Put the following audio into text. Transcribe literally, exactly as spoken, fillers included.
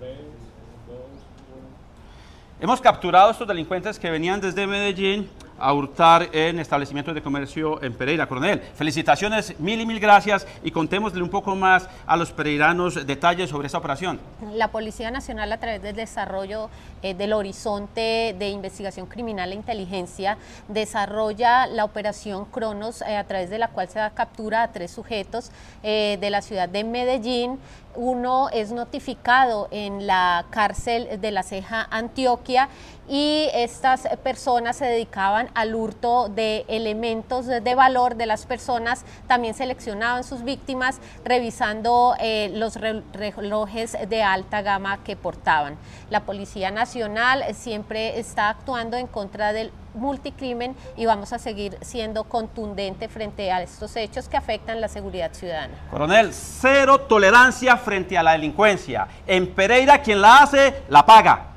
Hemos capturado a estos delincuentes que venían desde Medellín a hurtar en establecimientos de comercio en Pereira. Coronel, felicitaciones, mil y mil gracias, y contémosle un poco más a los pereiranos detalles sobre esta operación. La Policía Nacional, a través del desarrollo eh, del horizonte de investigación criminal e inteligencia, desarrolla la operación Cronos, eh, a través de la cual se da captura a tres sujetos eh, de la ciudad de Medellín. Uno es notificado en la cárcel de La Ceja, Antioquia, y estas personas se dedicaban al hurto de elementos de valor de las personas. También seleccionaban sus víctimas revisando eh, los re relojes de alta gama que portaban. La Policía Nacional siempre está actuando en contra del multicrimen y vamos a seguir siendo contundente frente a estos hechos que afectan la seguridad ciudadana. Coronel, cero tolerancia frente a la delincuencia. En Pereira, quien la hace, la paga.